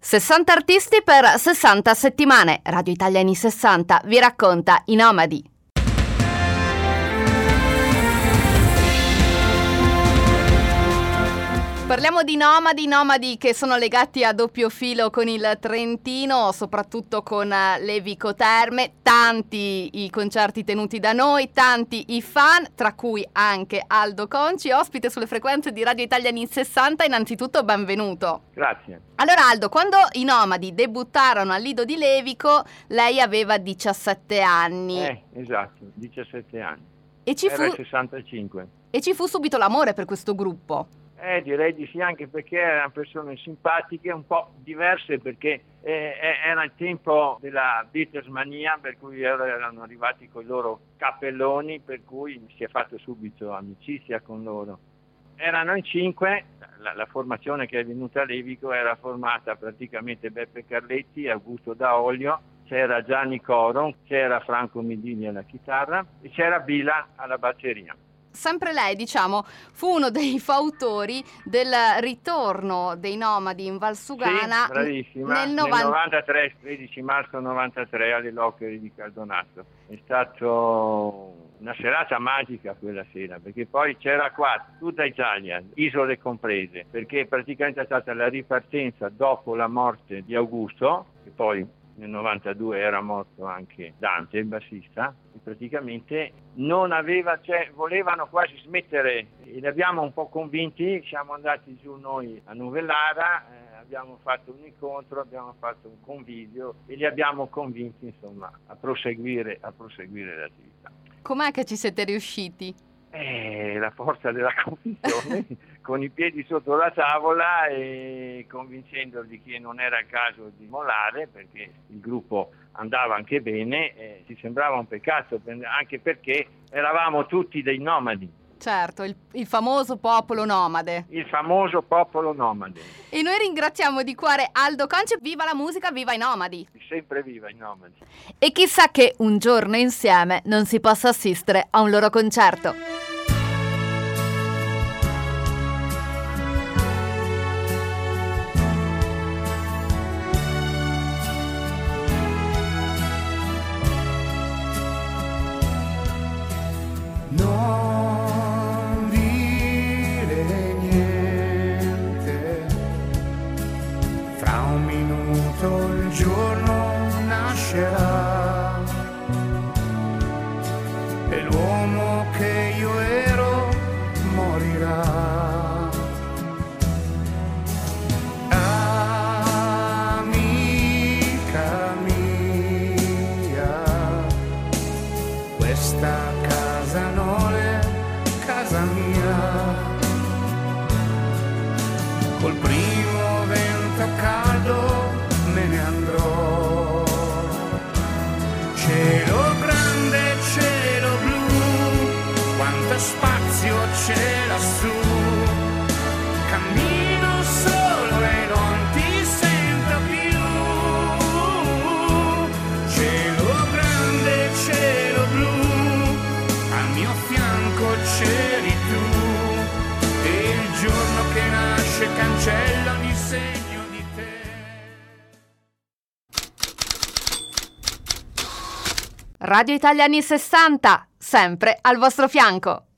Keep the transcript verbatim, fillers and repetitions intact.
sessanta artisti per sessanta settimane. Radio Italia anni sessanta vi racconta I Nomadi. Parliamo di nomadi, nomadi che sono legati a doppio filo con il Trentino, soprattutto con Levico Terme, tanti i concerti tenuti da noi, tanti i fan, tra cui anche Aldo Conci, ospite sulle frequenze di Radio Italia anni sessanta. Innanzitutto benvenuto. Grazie. Allora Aldo, quando i nomadi debuttarono al Lido di Levico, lei aveva diciassette anni. Eh, esatto, diciassette anni. E ci, Era fu... sessantacinque. e ci fu subito l'amore per questo gruppo. Eh, direi di sì, anche perché erano persone simpatiche, un po' diverse, perché eh, era il tempo della Beatlesmania, per cui erano arrivati con i loro cappelloni, per cui si è fatto subito amicizia con loro. Erano in cinque, la, la formazione che è venuta a Levico era formata praticamente Beppe Carletti, Augusto Daolio, c'era Gianni Coron, c'era Franco Midini alla chitarra e c'era Bila alla batteria. Sempre lei, diciamo, fu uno dei fautori del ritorno dei nomadi in Valsugana. Sì, bravissima, nel, nel novanta... novantatré, tredici marzo novantatré alle Locchere di Caldonato. È stato una serata magica quella sera, perché poi c'era qua tutta Italia, isole comprese, perché praticamente è stata la ripartenza dopo la morte di Augusto, che poi nel novantadue era morto anche Dante, il bassista, e praticamente non aveva, cioè volevano quasi smettere, e li abbiamo un po' convinti. Siamo andati giù noi a Novellara, eh, abbiamo fatto un incontro, abbiamo fatto un convivio e li abbiamo convinti, insomma, a proseguire, a proseguire l'attività. Com'è che ci siete riusciti? Eh, la forza della convinzione, con i piedi sotto la tavola e convincendoli che non era il caso di mollare, perché il gruppo andava anche bene. Eh, ci sembrava un peccato, anche perché eravamo tutti dei nomadi. Certo, il, il famoso popolo nomade. Il famoso popolo nomade. E noi ringraziamo di cuore Aldo Conci. Viva la musica, viva i nomadi. Sempre viva i nomadi. E chissà che un giorno insieme non si possa assistere a un loro concerto. Non dire niente, fra un minuto il giorno nascerà e l'uomo che io ero morirà. Amica mia, questa casa non è casa mia, col primo vento caldo me ne andrò. Cielo grande, cielo blu, quanto spazio c'è lassù, cammino solo e non ti sento più. Cielo grande, cielo blu, al mio fianco c'eri tu, e il giorno che nasce cancella ogni segno di te. Radio Italia anni sessanta, sempre al vostro fianco.